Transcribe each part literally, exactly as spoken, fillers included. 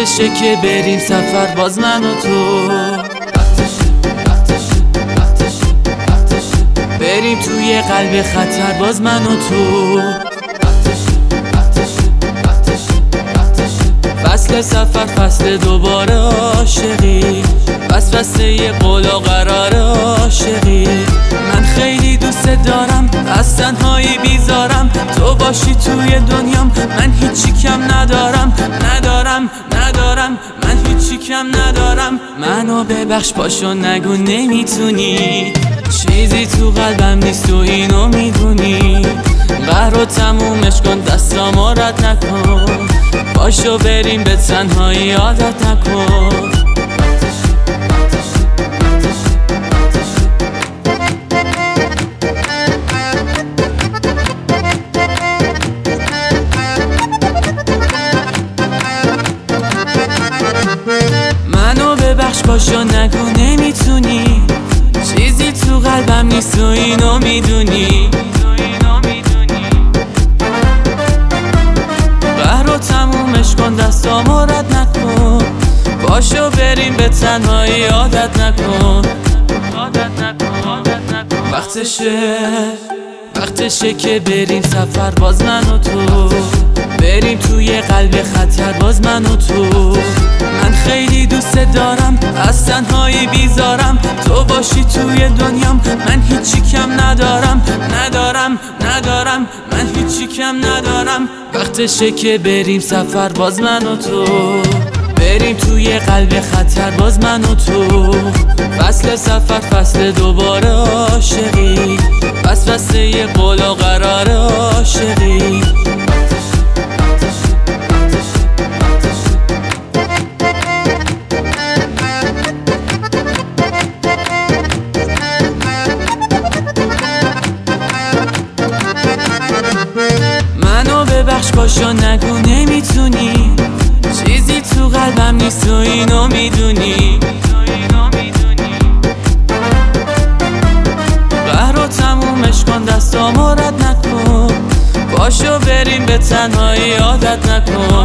وقتشه که بریم سفر باز من و تو. بریم توی قلب خطر باز من و تو. فصل سفر فصل دوباره عاشقی، وسوسه یه قول و قرار عاشقی. من خیلی دوست دارم، از تنهایی بیزارم، تو باشی توی دنیام، من هیچی کم ندارم ندارم ندارم من هیچی کم ندارم. منو ببخش پاشو نگو نمیتونی، چیزی تو قلبم نیست تو اینو میدونی. قهرو تمومش کن دستامو رد نکن، پاشو بریم به تنهایی عادت نکن. منو ببخش پاشو نگو نمیتونی، چیزی تو قلبم نیست تو اینو میدونی. قهرو تمومش کن دستامو رد نکن، پاشو بریم به تنهایی عادت نکن. وقتشه وقتشه که بریم سفر باز من و تو. بریم توی قلب خطر باز من و تو. من خیلی دوست دارم، از تنهایی بیزارم، تو باشی توی دنیام، من هیچی کم ندارم ندارم ندارم من هیچی کم ندارم. وقتشه که بریم سفر باز من و تو. بریم توی قلب خطر باز من و تو. فصل سفر فصل دوباره عاشقی، وسوسه یه قول و قرار عاشقی. منو ببخش پاشو نگو نمیتونی، چیزی تو قلبم نیست تو اینو میدونی. قهرو تمومش کن دستامو رد نکن، پاشو بریم به تنهایی عادت نکن.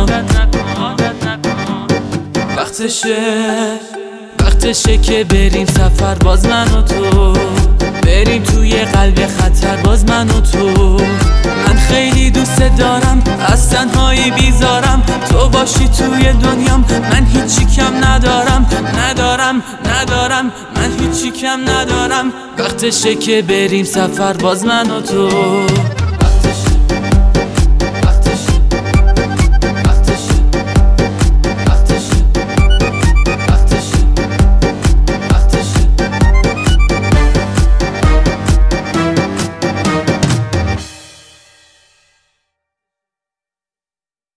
وقتشه وقتشه که بریم سفر باز من و تو. بریم توی قلب خطر باز من و تو. من خیلی دوست دارم، از تنهایی بیزارم، تو باشی توی دنیام، من هیچی کم ندارم ندارم ندارم من هیچی کم ندارم. وقتشه که بریم سفر باز من و تو.